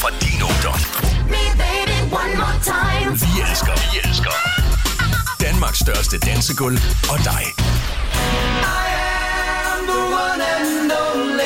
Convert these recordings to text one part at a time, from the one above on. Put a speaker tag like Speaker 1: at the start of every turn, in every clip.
Speaker 1: fra din ungdom. Vi elsker Danmarks største dansegulv og dig.
Speaker 2: I am the one and only.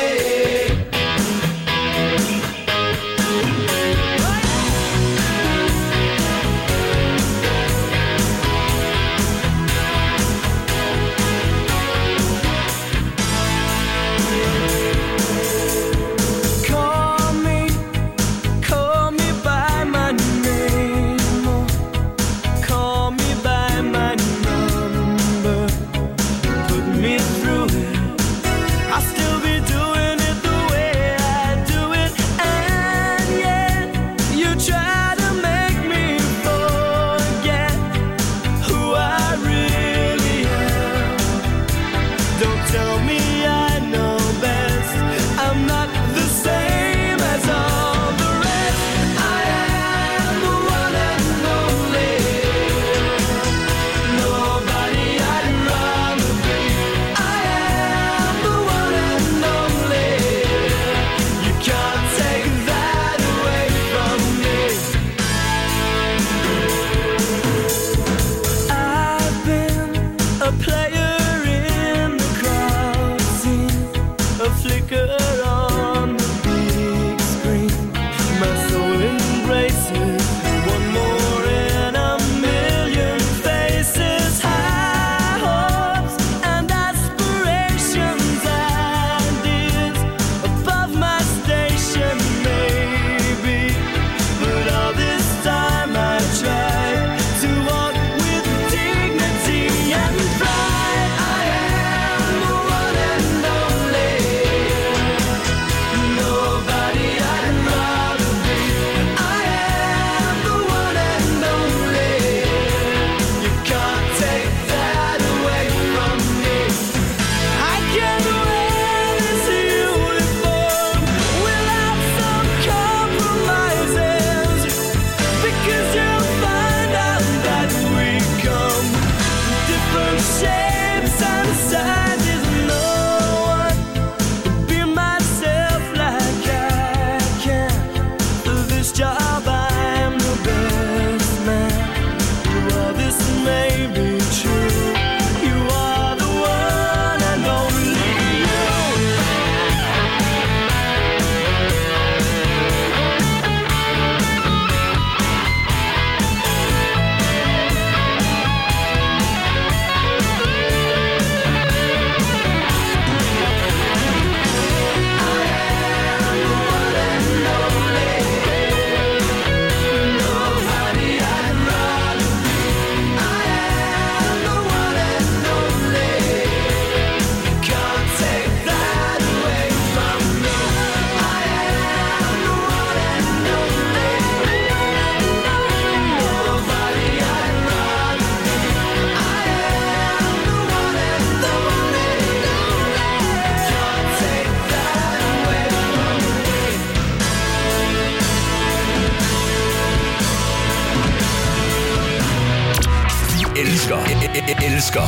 Speaker 1: Elsker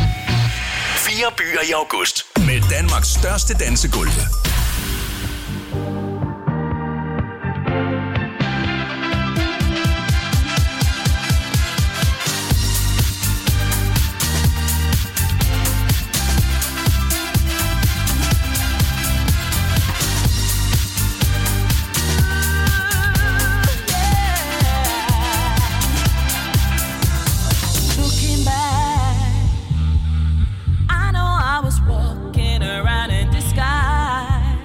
Speaker 1: 4 byer i august med Danmarks største dansegulv.
Speaker 3: Walking around in disguise.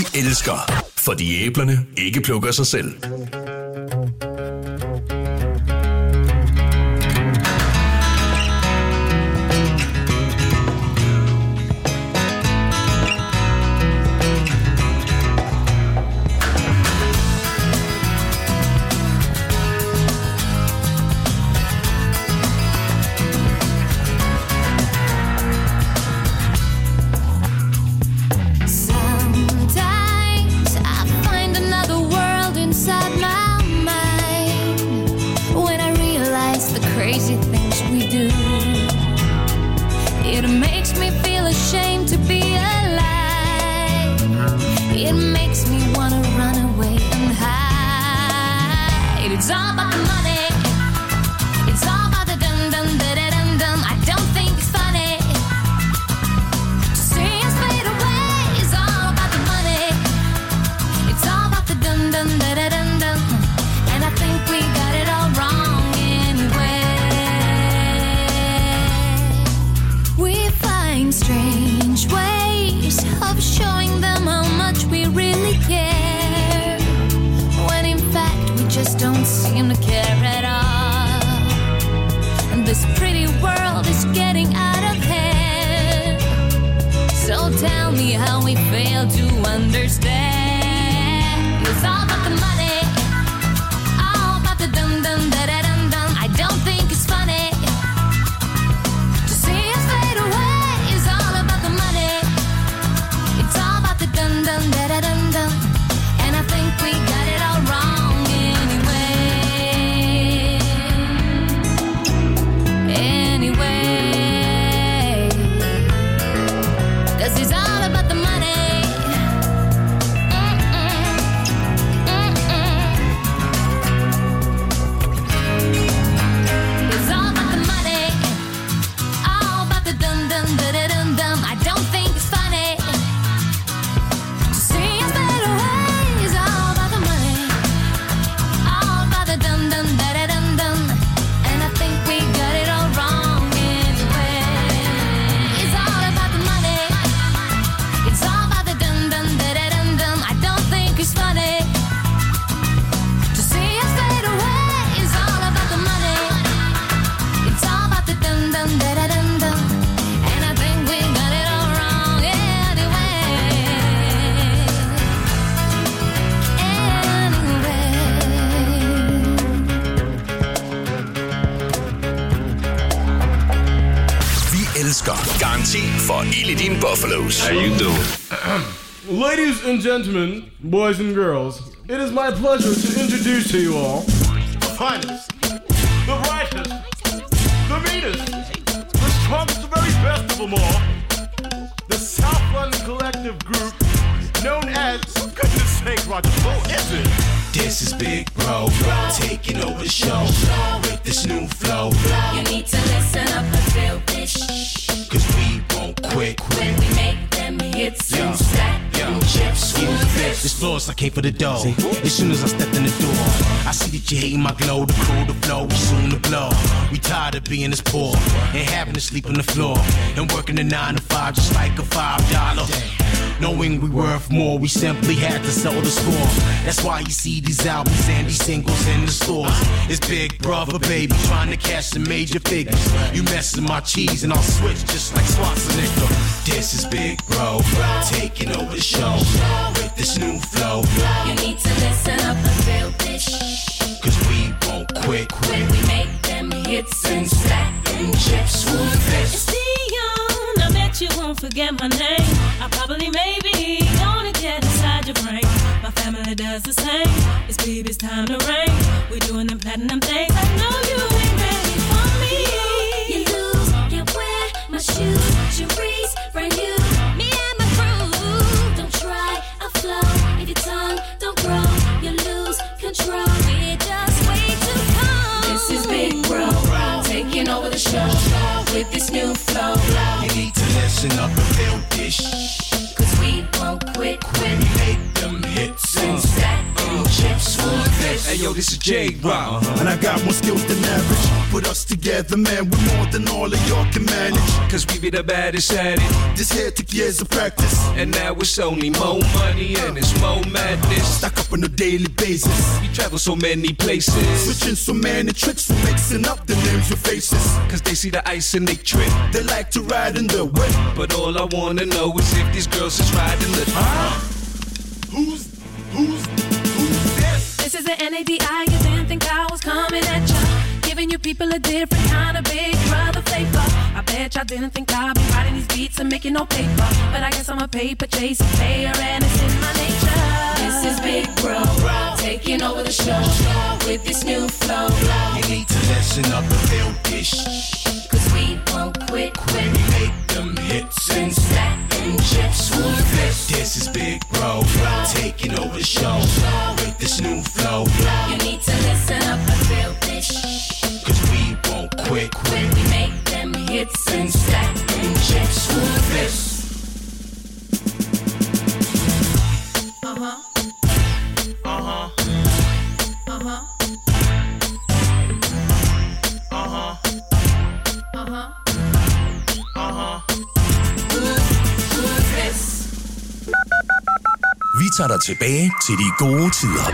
Speaker 1: elsker, fordi æblerne ikke plukker sig selv. Garanti for ild i dine Buffalos.
Speaker 3: How you doing?
Speaker 4: Ladies and gentlemen, boys and girls, it is my pleasure to introduce to you all the finest, the brightest, the meanest, the strongest, the very best of them all, the South London Collective Group, known as, for goodness sake, Roger, who is it?
Speaker 5: This is Big Bro, taking over the show with this new flow.
Speaker 6: You need to listen up and feel this,
Speaker 5: cause we won't quit.
Speaker 6: When we make them hits and stack them chips,
Speaker 5: this floor's like came for the dough. As soon as I stepped in the door, I see that you hating my glow. The crew, the flow, we soon to blow. We tired of being this poor and having to sleep on the floor and working a 9 to 5 just like a $5. Knowing we worth more, we simply had to sell the score. That's why you see these albums and these singles in the stores. It's Big Brother, baby, trying to cash some major figures. You messing my cheese and I'll switch just like Schwarzenegger. This is Big Bro, taking over the show with this new flow.
Speaker 6: You need to listen up and feel this,
Speaker 5: cause we won't quit.
Speaker 6: When we make them hits and stack them chips, who's this?
Speaker 7: It's Dion, I bet you won't forget my name. I probably maybe gonna get inside your brain. My family does the same. It's baby's time to reign. We're doing them platinum things. I know you ain't ready for me.
Speaker 6: You lose, can't wear my shoes, Cherise, brand new. Me and my crew, don't try, I'll flow. If your tongue don't grow, you lose control. We're just way too cold. This is Big Bro, taking over the show with this new flow.
Speaker 5: You need to listen up and feel this,
Speaker 6: cause we won't quit.
Speaker 5: when we make them hits and
Speaker 6: stack them chips, who's this?
Speaker 8: Hey yo,
Speaker 3: yo, this is J-Rock.
Speaker 8: And I got more skills than average. Put us together, man, we're more than all of y'all can manage.
Speaker 3: Cause we be the baddest at it.
Speaker 8: This here took years of practice.
Speaker 3: And now it's only more money and it's more madness.
Speaker 8: Stack up on a daily basis.
Speaker 3: We travel so many places.
Speaker 8: Switching so many tricks and mixing up the names with faces.
Speaker 3: Cause they see the ice and they trip.
Speaker 8: They like to ride in the whip.
Speaker 3: But all I wanna know is if these girls is riding the...
Speaker 8: Who's this?
Speaker 7: This is the NADI, you didn't think I was coming at ya. Giving you people a different kind of big brother flavor. I bet y'all didn't think I'd be writing these beats and making no paper. But I guess I'm a paper chasing player and it's in my nature.
Speaker 6: This is Big Bro, taking over the show with this new flow.
Speaker 5: You need to listen up and feel this.
Speaker 6: Cause we won't quit when
Speaker 5: we make them hits
Speaker 6: and stack them chips. Who's this?
Speaker 5: This is Big Bro, taking over the show with this new flow.
Speaker 6: You need to listen up and feel this.
Speaker 5: Cause we won't quit
Speaker 6: when we make them hits and stack them chips. Who's this?
Speaker 1: Vi tager dig tilbage til de gode tider.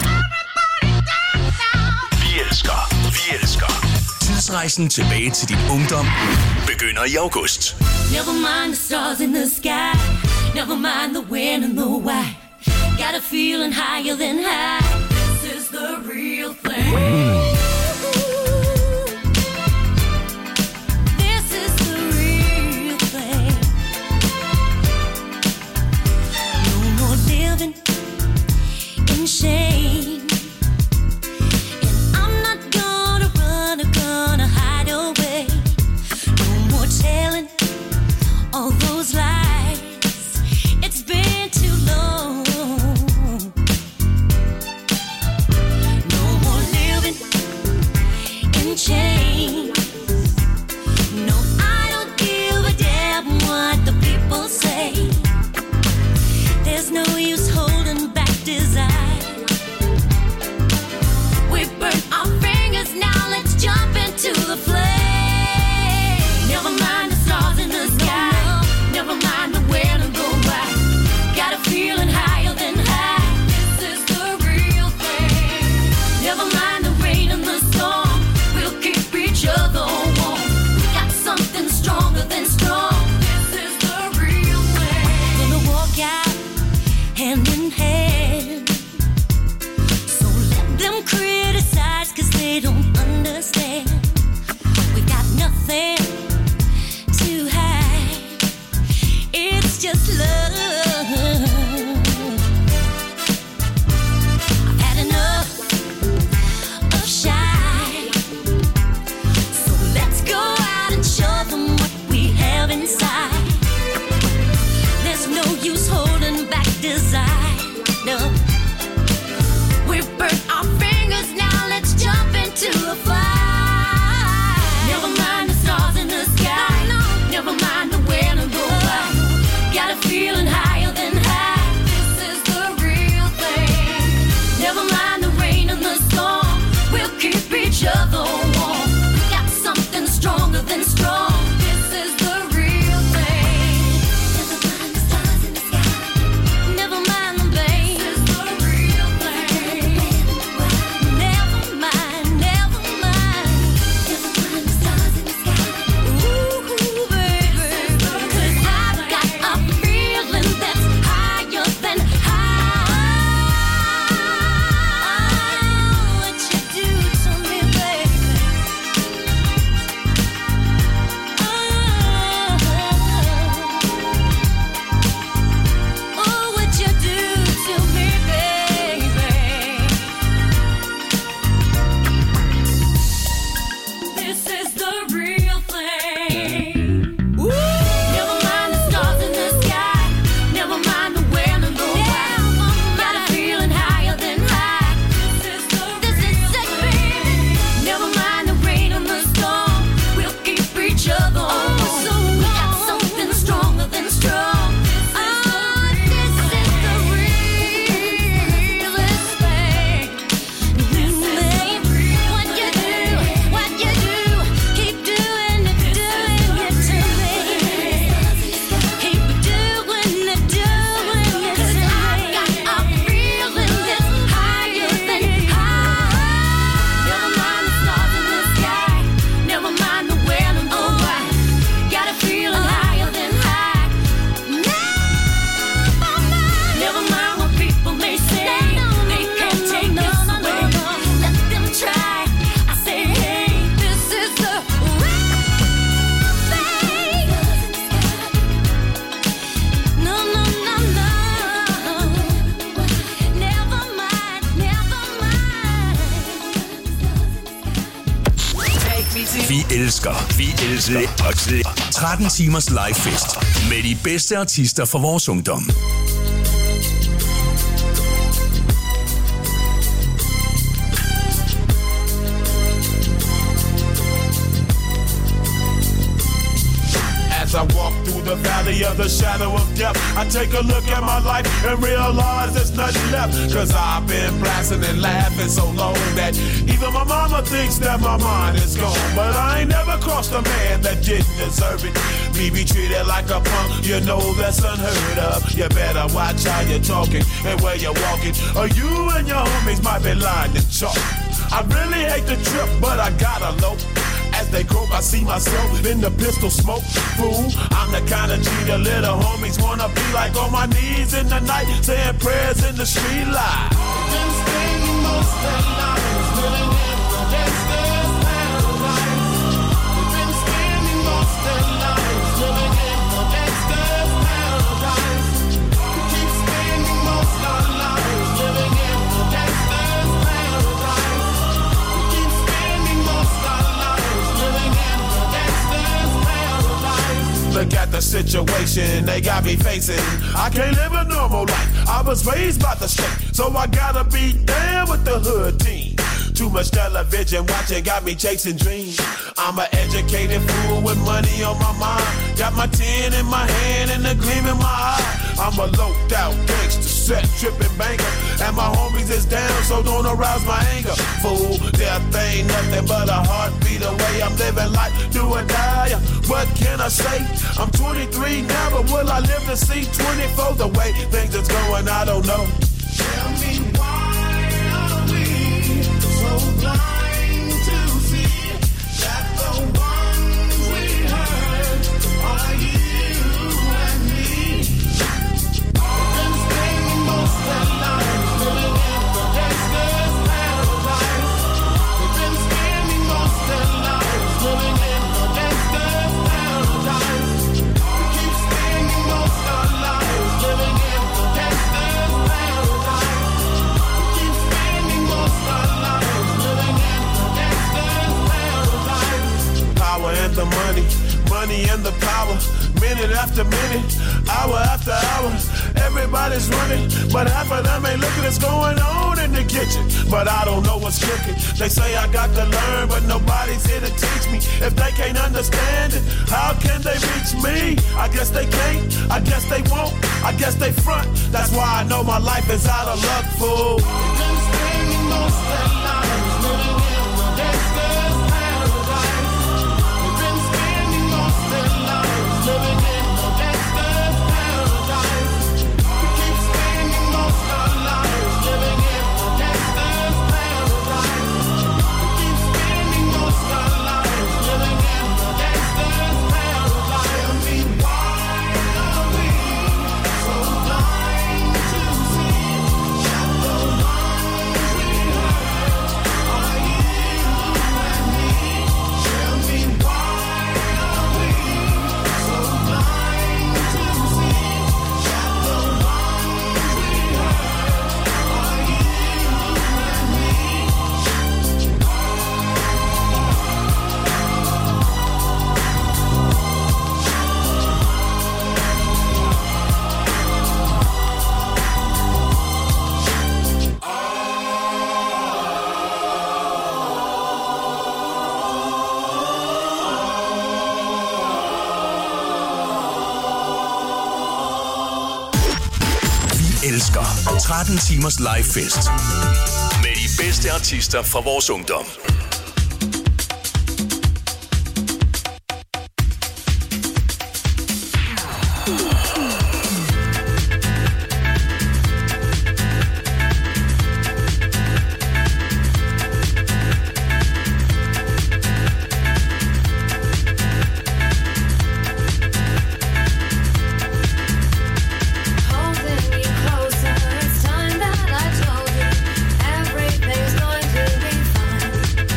Speaker 1: Vi elsker. Tidsrejsen tilbage til din ungdom begynder i august.
Speaker 6: Never mind the stars in the sky. Never mind the when and the why. Got a feeling higher than high. This is the real thing. Shame. And I'm not gonna run or gonna hide away. No more telling all those lies. It's been too long. No more living in chains. No, I don't give a damn what the people say. There's no use holding back desire. To the flame. Never mind the stars in the sky. Never mind the when and the why. Got a feeling higher than high. This is the real thing. Never mind the rain and the storm. We'll keep each other warm. We got something stronger than strong. This is the real thing. Gonna walk out hand in hand. So let them criticize 'cause they don't understand. Nothing to hide. It's just love. I've had enough of shy. So let's go out and show them what we have inside. There's no use holding back desire. No. We've burnt our fingers, now let's jump into the fire. Never mind the when and the why. Got a feeling higher than high. This is the real thing. Never mind the rain and the storm. We'll keep each other warm. We got something stronger than strong. This is the real thing. Never mind the stars in the sky. Never mind the pain. This is the real thing. Never mind, never mind. Never mind the stars in the sky. Ooh.
Speaker 1: elsker 13 timers livefest med de bedste artister fra vores ungdom.
Speaker 9: As I walk through the valley of the shadow of death, I take a look at my life and realize there's nothing left. Cause I've been blasting and laughing so long that even my mama thinks that my mind is gone. But I ain't never crossed a man that didn't deserve it. Me be treated like a punk, you know that's unheard of. You better watch how you're talking and where you're walking, or you and your homies might be lying to chalk. I really hate the trip, but I gotta low. As they croak, I see myself in the pistol smoke. Fool, I'm the kind of G the little homies wanna be like, on my knees in the night, saying prayers in the street light. Been spending most of their lives living in the gangster's paradise. We've been spending most of their lives living in the gangster's paradise. We keep spending most of our lives living in the gangster's paradise. We keep spending most of our lives living in the gangster's paradise. Look at the situation they got me facing. I can't live a normal life. I was raised by the state, so I gotta be down with the hood team. Too much television watching got me chasing dreams. I'm an educated fool with money on my mind. Got my 10 in my hand and a gleam in my eye. I'm a loped out gangster, set tripping banker, and my homies is down, so don't arouse my anger. Fool, death ain't nothing but a heartbeat away. I'm living life, do or die. What can I say? I'm 23 now, but will I live to see 24? The way things is going, I don't know. Tell me why are we so blind to see that the ones we hurt are you and me? We've been spending most of our lives living in the gangster's paradise. We've been spending most of our lives living in the gangster's paradise. We keep spending most of our lives living in the gangster's paradise. We keep spending most of our lives living in the gangster's paradise. Power and the money, money and the power. Minute after minute, hour after hour, everybody's running, but half of them ain't looking what's going on in the kitchen. But I don't know what's cooking. They say I got to learn, but nobody's here to teach me. If they can't understand it, how can they reach me? I guess they can't, I guess they won't, I guess they front. That's why I know my life is out of luck, fool. We've been spending most of our lives living in the gangster's paradise. We've been spending most of our lives living in the gangster's paradise. We keep spending most of our lives living in the gangster's paradise. We keep spending most of our lives living in the gangster's paradise. Tell me why are we so blind to see that the ones we hurt are you and me? Tell me why are we so blind to see that the ones we hurt are you and me?
Speaker 1: Vi elsker 13 timers livefest med de bedste artister fra vores ungdom.
Speaker 6: Holding you closer, it's time that I told you everything's going to be fine.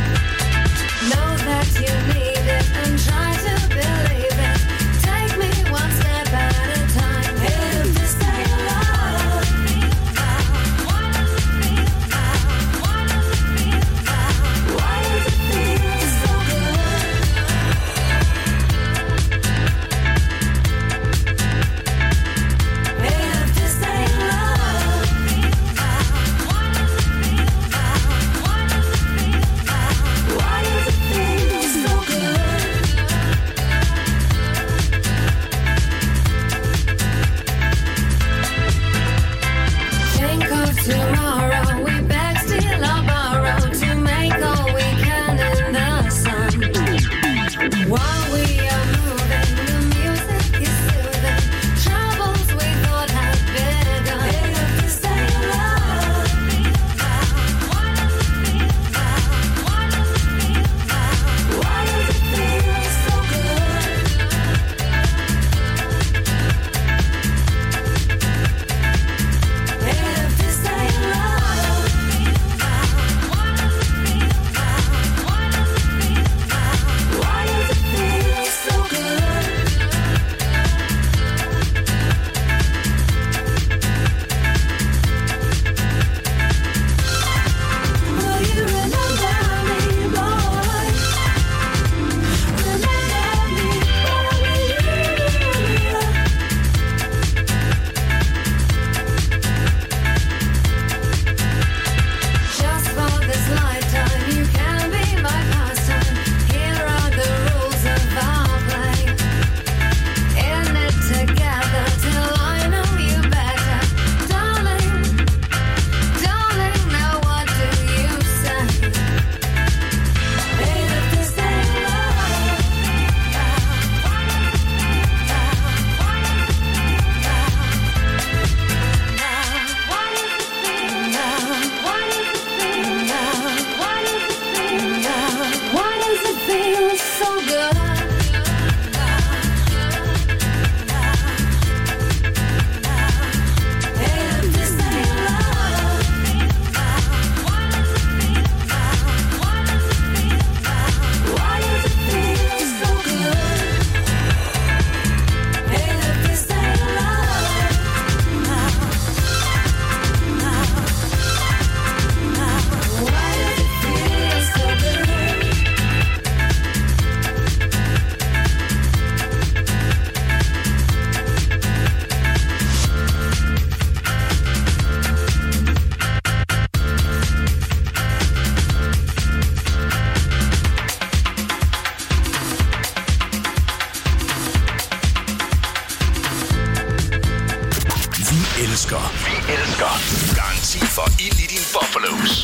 Speaker 1: elsker. Garanti for ild i din buffalos.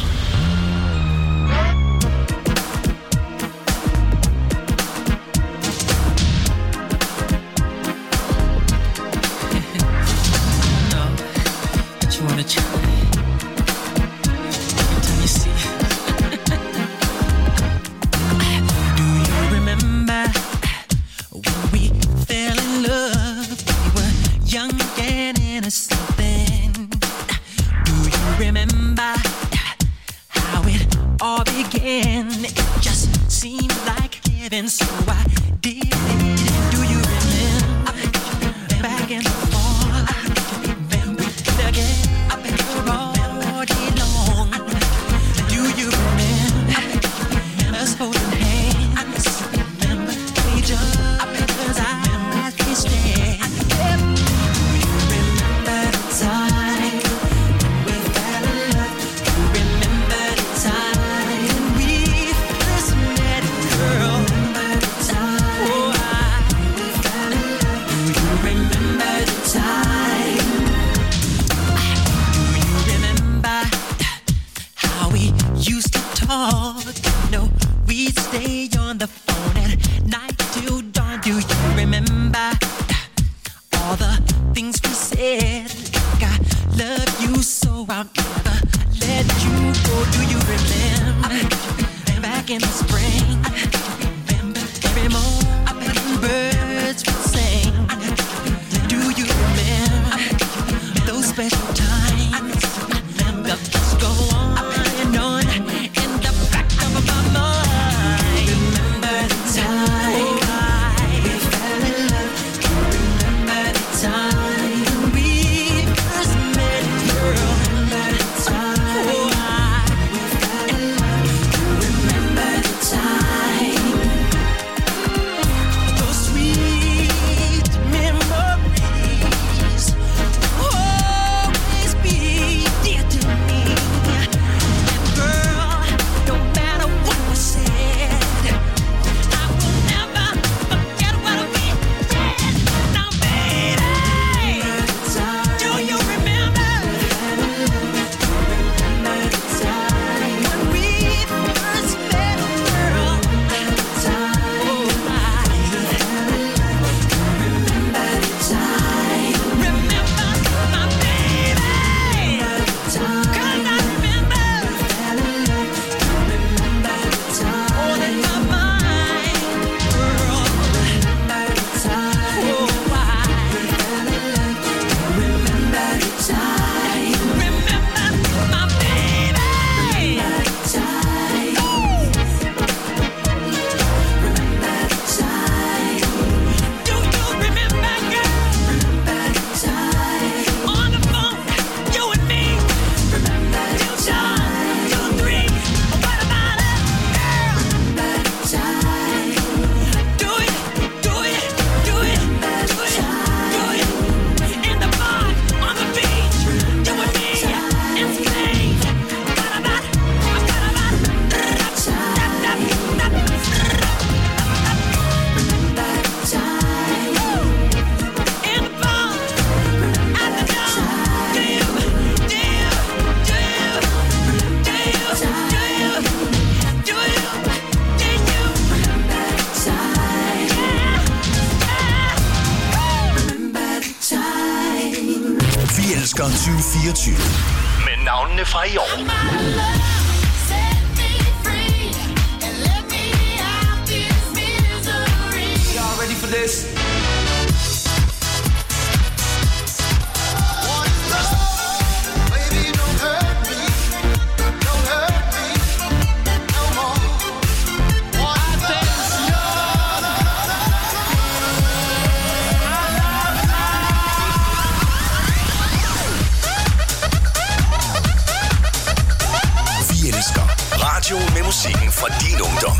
Speaker 10: So I did it. Do you remember back in the fall? Remember again all day long. Do you remember us holding hands? Remember each other's eyes we stand. Do you remember the time we fell in love? Do you remember the time we first met, girl? No, we'd stay on the phone at night till dawn. Do you remember all the things we said? Like I love you so I'll never let you go. Do you remember back in the spring? Remember every morning birds would sing. Do you remember those special times? The thoughts go on and on.
Speaker 1: elsker 2024 med navnene fra i år.
Speaker 2: Y'all ready for this?
Speaker 1: Radio med musikken fra din ungdom.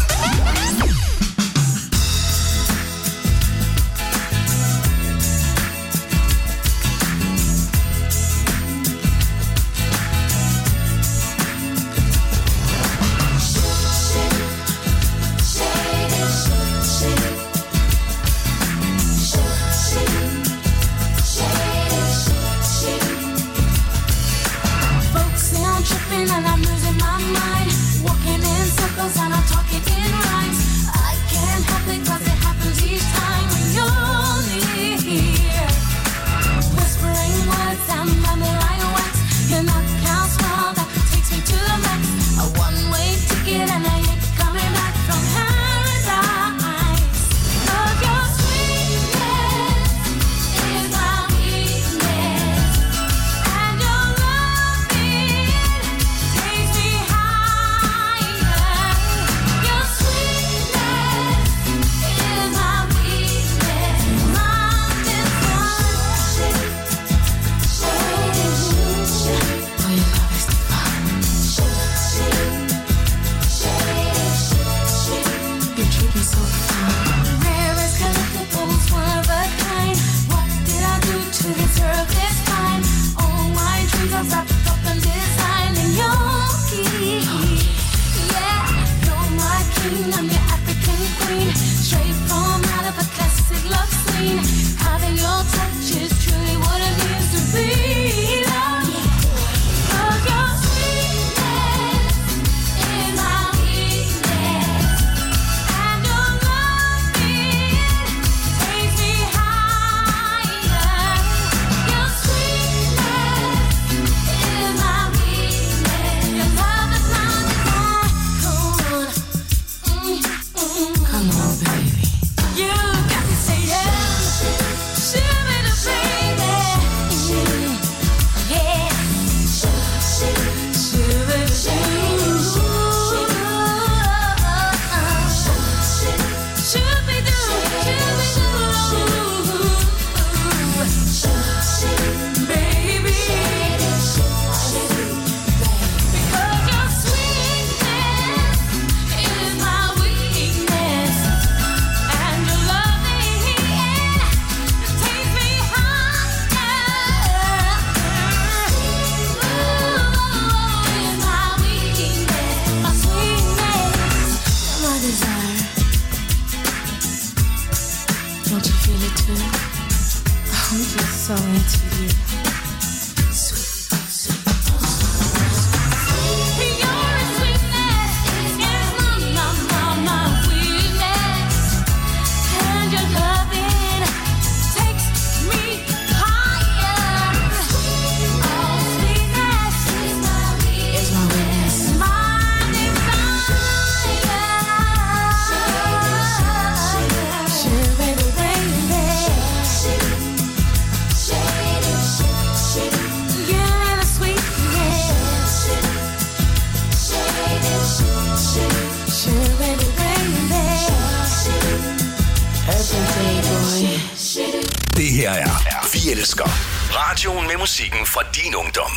Speaker 1: vi elsker. Radioen med musikken fra din ungdom.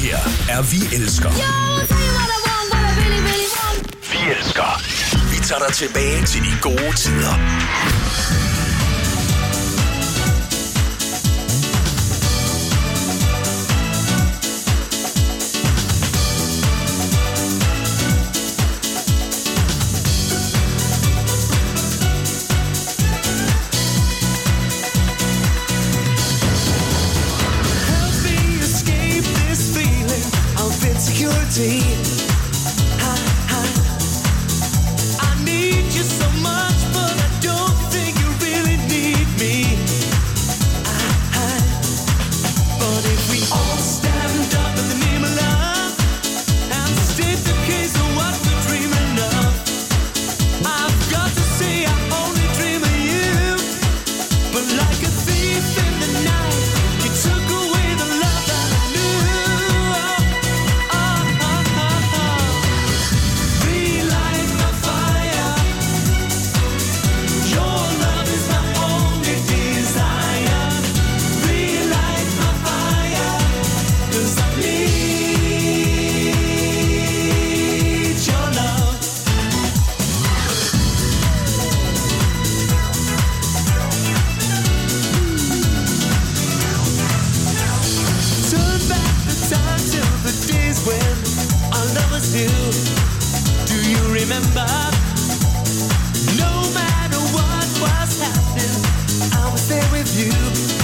Speaker 1: her er Vi Elsker. Vi Elsker. Vi tager dig tilbage til de gode tider.
Speaker 2: Insecurity. I need you so much, but I don't think you really need me. But if we all stand up in the name of love and state the case of what we're dreaming of, I've got to say I only dream of you. But like a thief in the night, you took away the love that I knew. Do you remember? No matter what was happening, I was there with you.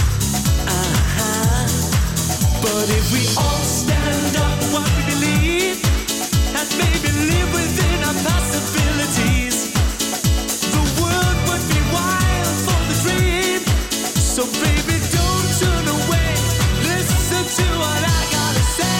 Speaker 2: But if we all stand up what we believe and maybe live within our possibilities, the world would be wild for the dream. So baby, don't turn away. Listen to what I gotta say.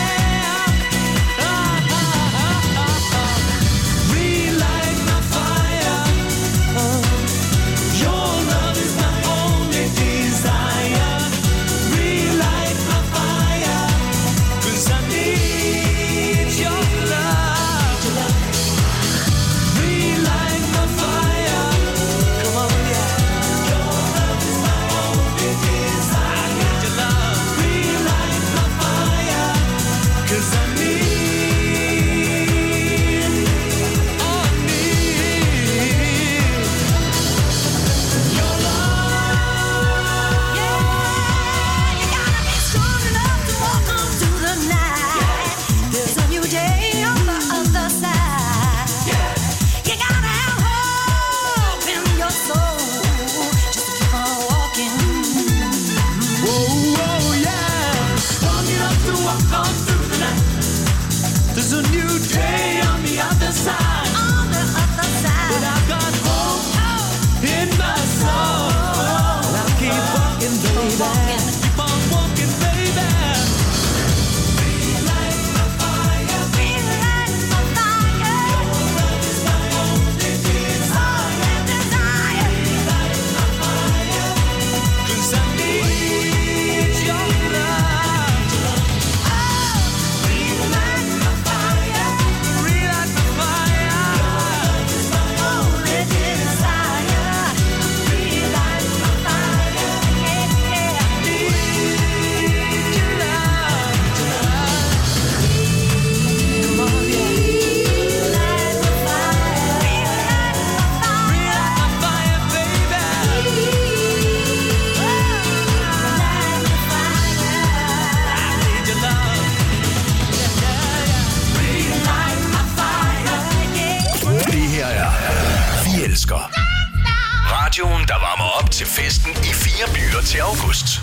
Speaker 1: Radioen, der varmer op til festen i 4 byer til august.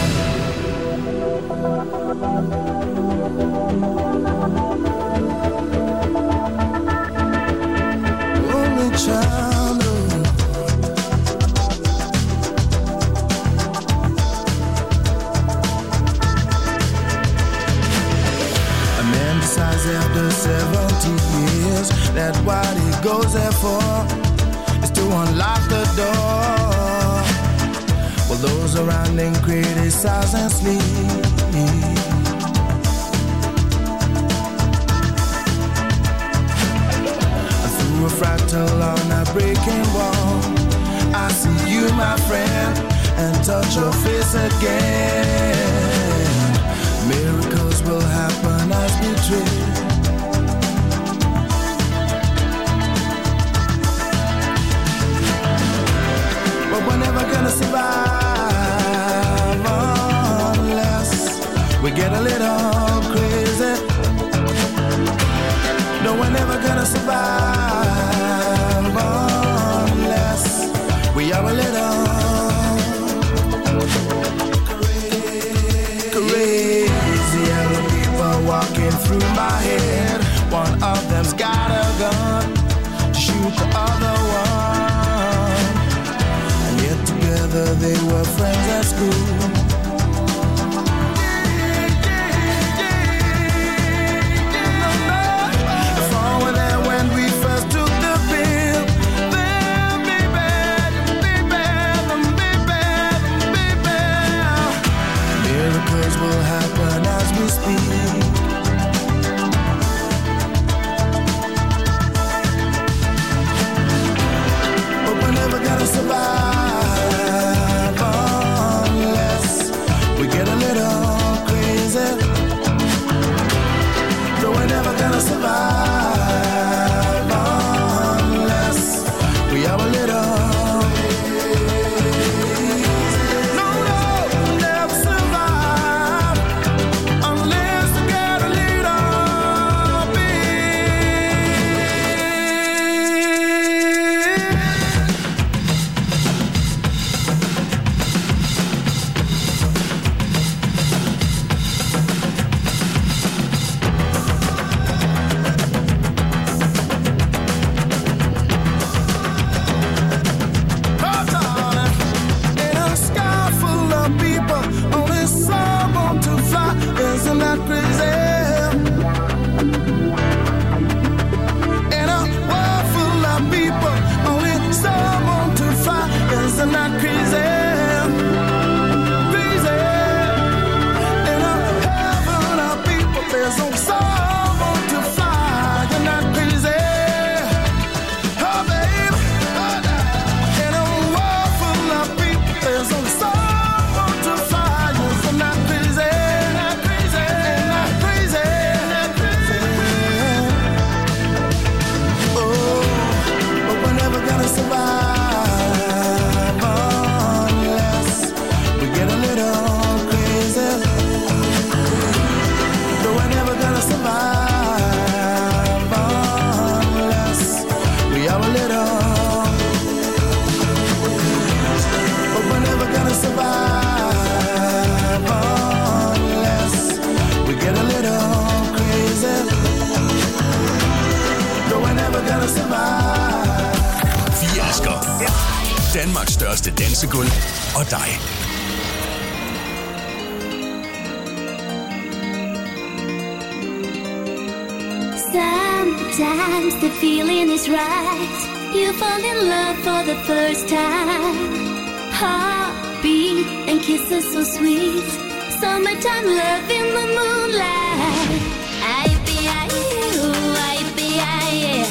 Speaker 11: A man decides after 70 years that what he goes there for is to unlock the door. While those around him criticize and sleep. Through a fractal on a breaking wall, I see you, my friend, and touch your face again. Miracles will happen we get a little crazy. No, we're never gonna survive unless we are a little crazy. Yellow people walking through my head. One of them's got a gun to shoot the other one. And yet together they were friends at school. Will happen as we speak. But we're never gonna survive unless we get a little crazy. So we're never gonna survive unless we are a little.
Speaker 1: Danmarks største dansegulv og dig.
Speaker 6: Sometimes the feeling is right. You fall in love for the first time. Heartbeat and kisses so sweet. Summertime love in the moonlight. I be you, I be I.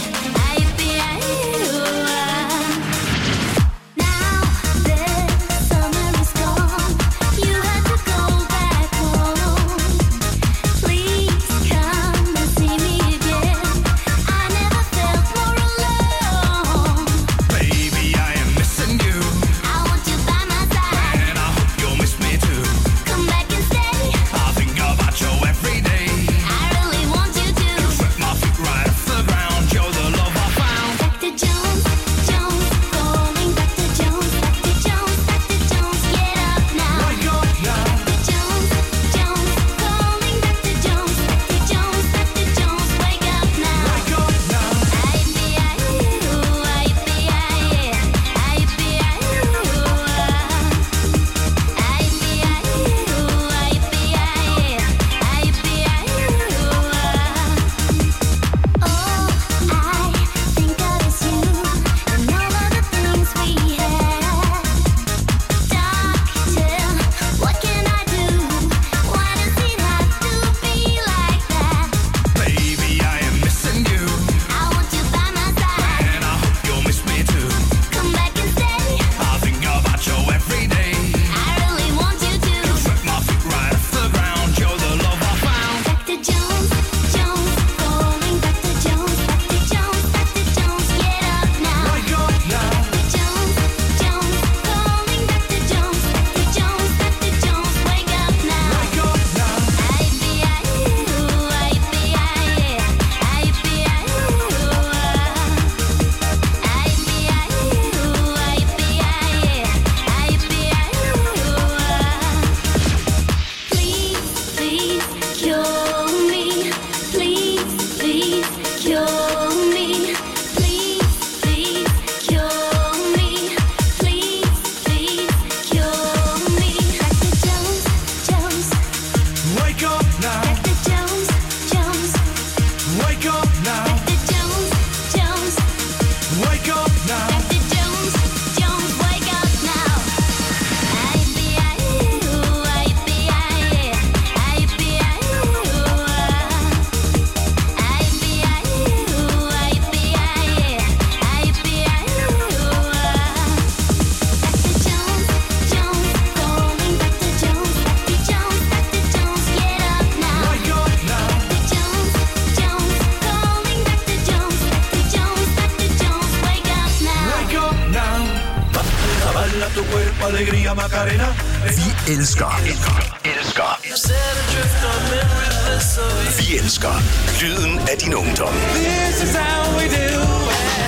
Speaker 1: I think Vi elsker. Vi elsker lyden af din ungdom.
Speaker 2: This is how we do it.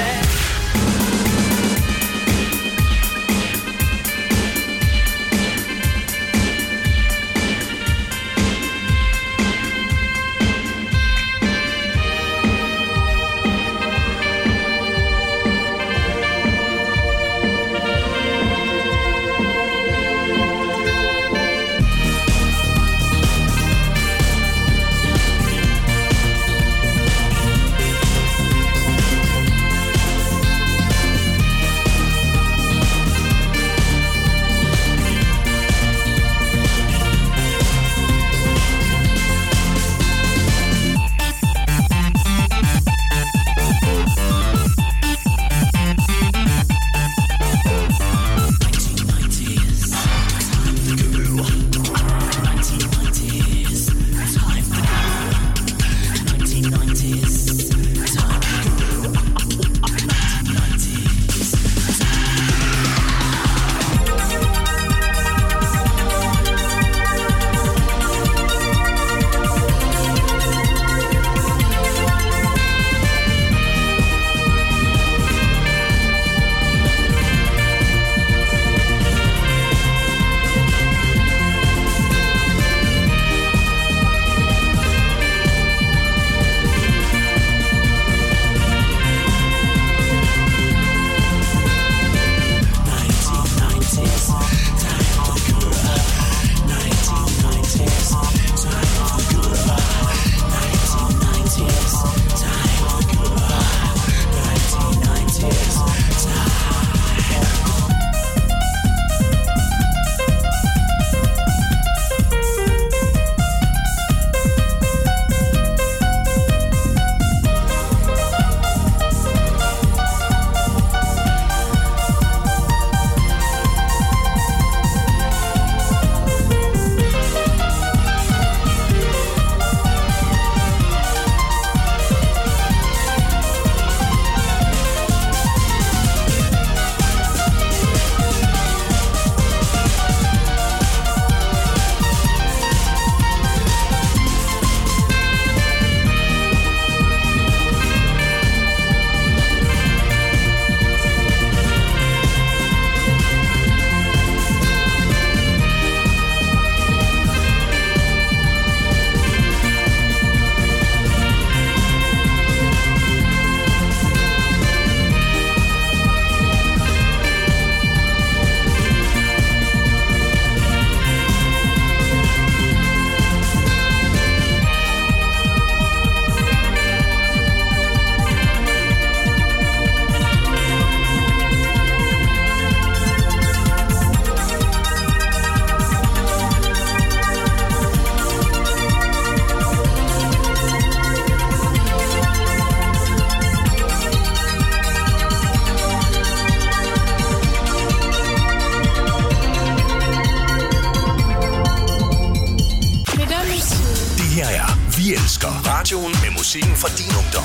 Speaker 1: Vi elsker radioen med musikken fra din ungdom.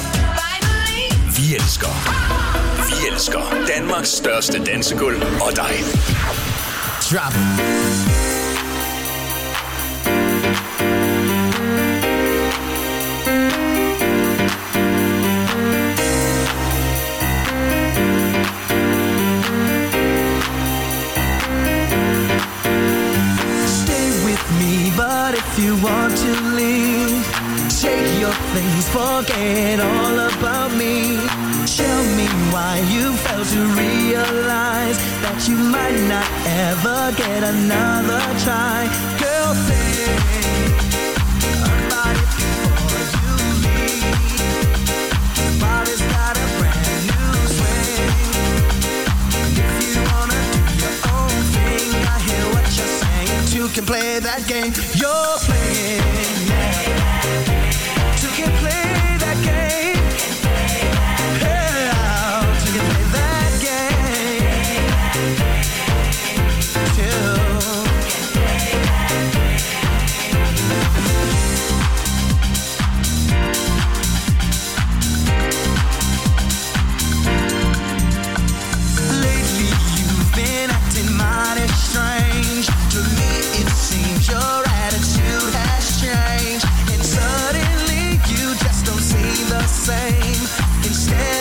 Speaker 1: Vi elsker. Vi elsker Danmarks største dansegulv og dig.
Speaker 11: Drop.
Speaker 2: If you want to leave, take your things, forget all about me. Tell me why you failed to realize that you might not ever get another try. Girl, think about it before you leave. Your body's got a brand new swing. If you wanna do your own thing, I hear what you're saying. You can play that game you're playing, yeah. You can play that game, yeah. You can play that game, too.
Speaker 11: Instead